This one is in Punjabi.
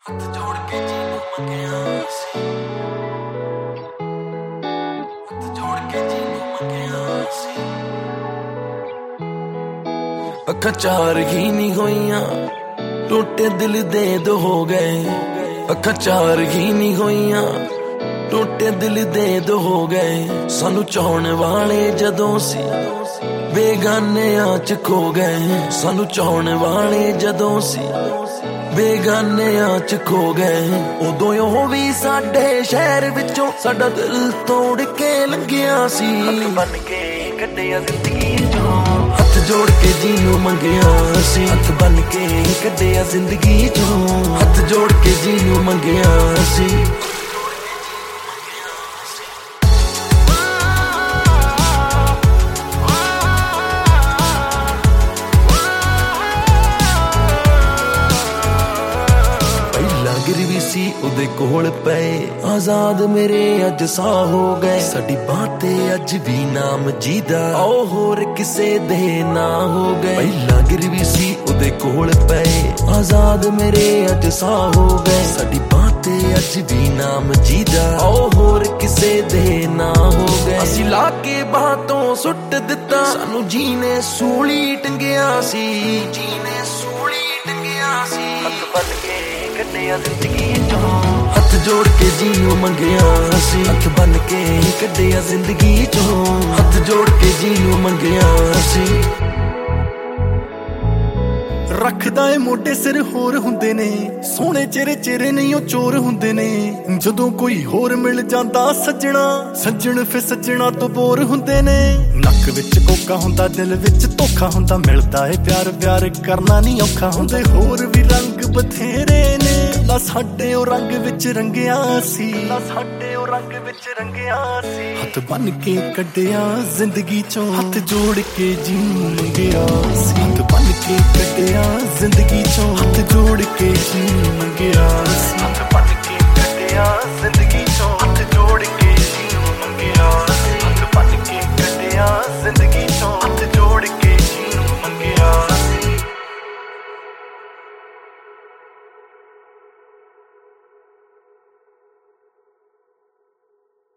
ਹੱਥ ਜੋੜ ਕੇ ਜੀਨੂੰ ਮੰਗਿਆ ਸੀ, ਹੱਥ ਜੋੜ ਕੇ ਜੀਨੂੰ ਮੰਗਿਆ ਸੀ। ਅੱਖਾਂ ਚਾਰ ਹੀ ਨਹੀਂ ਹੋਈਆਂ, ਟੁੱਟੇ ਦਿਲ ਦੇ ਦੋ ਹੋ ਗਏ। ਅੱਖਾਂ ਚਾਰ ਹੀ ਨਹੀਂ ਹੋਈਆਂ, ਟੁੱਟੇ ਦਿਲ ਦੇ ਦੋ ਹੋ ਗਏ। ਸਾਨੂੰ ਚਾਹੁਣ ਵਾਲੇ ਜਦੋਂ ਸੀ ਬੇਗਾਨਿਆਂ ਚ ਖੋ ਗਏ। ਸਾਨੂੰ ਚਾਹੁਣ ਵਾਲੇ ਜਦੋਂ ਸੀ ਬੇਗਾਨਿਆਂ ਚ ਖੋ ਗਏ। ਉਦੋਂ ਉਹ ਵੀ ਸਾਡੇ ਸ਼ਹਿਰ ਵਿੱਚੋਂ ਸਾਡਾ ਦਿਲ ਤੋੜ ਕੇ ਲੰਘਿਆ ਸੀ। ਹੱਥ ਬੰਨ ਕੇ ਕੱਢਿਆ ਜ਼ਿੰਦਗੀ ਚੋਂ, ਹੱਥ ਜੋੜ ਕੇ ਜੀਨੂੰ ਮੰਗਿਆ ਸੀ। ਹੱਥ ਬੰਨ ਕੇ ਕੱਢਿਆ ਜ਼ਿੰਦਗੀ ਚੋਂ, ਹੱਥ ਜੋੜ ਕੇ ਜੀਨੂੰ ਮੰਗਿਆ ਸੀ। ਗਿਰਵੀ ਸੀ ਉਹਦੇ ਕੋਲ ਪਏ, ਆਜ਼ਾਦ ਮੇਰੇ ਅੱਜ ਸਾਹ ਹੋ ਗਏ। ਸਾਡੀ ਬਾਹ ਤੇ ਅੱਜ ਵੀ ਨਾਮ ਜੀਦਾ, ਆਓ ਹੋਰ ਕਿਸੇ ਦੇ ਨਾ ਹੋ ਗਏ। ਪਹਿਲਾਂ ਗਿਰਵੀ ਸੀ ਉਹਦੇ ਕੋਲ ਪਏ, ਆਜ਼ਾਦ ਮੇਰੇ ਅੱਜ ਸਾਹ ਹੋ ਗਏ। ਸਾਡੀ ਬਾਹ ਤੇ ਅੱਜ ਵੀ ਨਾਮ ਜੀਦਾ, ਆਓ ਹੋਰ ਕਿਸੇ ਦੇ ਨਾ ਹੋ ਗਏ। ਅਸੀਂ ਲਾ ਕੇ ਬਾਹ ਤੋਂ ਸੁੱਟ ਦਿੱਤਾ, ਸਾਨੂੰ ਜੀਨੇ ਸੂਲੀ ਟੰਗਿਆ ਸੀ। ਜੀਨੇ ਸੂਲੀ ਟੰਗਿਆ ਸੀ। ਹੱਥ ਬੰਨ ਕੇ ਕੱਢਿਆ ਜ਼ਿੰਦਗੀ ਚੋਂ, ਹੱਥ ਜੋੜ ਕੇ ਜੀਨੂੰ ਮੰਗਿਆ ਸੀ। ਹੱਥ ਬੰਨ ਕੇ ਕੱਢਿਆ ਜ਼ਿੰਦਗੀ ਚੋਂ, ਹੱਥ ਜੋੜ ਕੇ ਜੀਨੂੰ ਮੰਗਿਆ ਸੀ। ਰੱਖਦਾ ਏ ਮੋਢੇ ਸਿਰ ਹੋਰ ਹੁੰਦੇ ਨੇ, ਸੋਹਣੇ ਚਿਹਰੇ ਚਿਹਰੇ ਨਹੀਂ ਉਹ ਚੋਰ ਹੁੰਦੇ ਨੇ। ਜਦੋਂ ਕੋਈ ਹੋਰ ਮਿਲ ਜਾਂਦਾ ਸੱਜਣਾ, ਸੱਜਣ ਫਿਰ ਸੱਜਣਾ ਤੋਂ ਬੋਰ ਹੁੰਦੇ ਨੇ। ਨੱਕ ਵਿੱਚ ਕੋਕਾ ਹੁੰਦਾ, ਦਿਲ ਵਿੱਚ ਧੋਖਾ ਹੁੰਦਾ। ਮਿਲਦਾ ਏ ਪਿਆਰ ਪਿਆਰ ਕਰਨਾ ਨਹੀਂ ਔਖਾ ਹੁੰਦੇ। ਹੋਰ ਵੀ ਰੰਗ ਬਥੇਰੇ ਨੇ, ਲਾ ਸਾਡੇ ਉਹ ਰੰਗ ਵਿੱਚ ਰੰਗਿਆ ਸੀ। ਲਾ ਸਾਡੇ ਉਹ ਰੰਗ ਵਿੱਚ ਰੰਗਿਆ ਸੀ। ਹੱਥ ਬੰਨ ਕੇ ਕੱਢਿਆ ਜ਼ਿੰਦਗੀ ਚੋਂ, ਹੱਥ ਜੋੜ ਕੇ ਜੀਨੂੰ ਮੰਗਿਆ ਸੀ। ਹੱਥ ਬੰਨ ਕੇ ਕੱਢਿਆ ਜ਼ਿੰਦਗੀ ਚੋਂ, ਹੱਥ ਜੋੜ ਕੇ ਜੀਨੂੰ ਮੰਗਿਆ ਸੀ।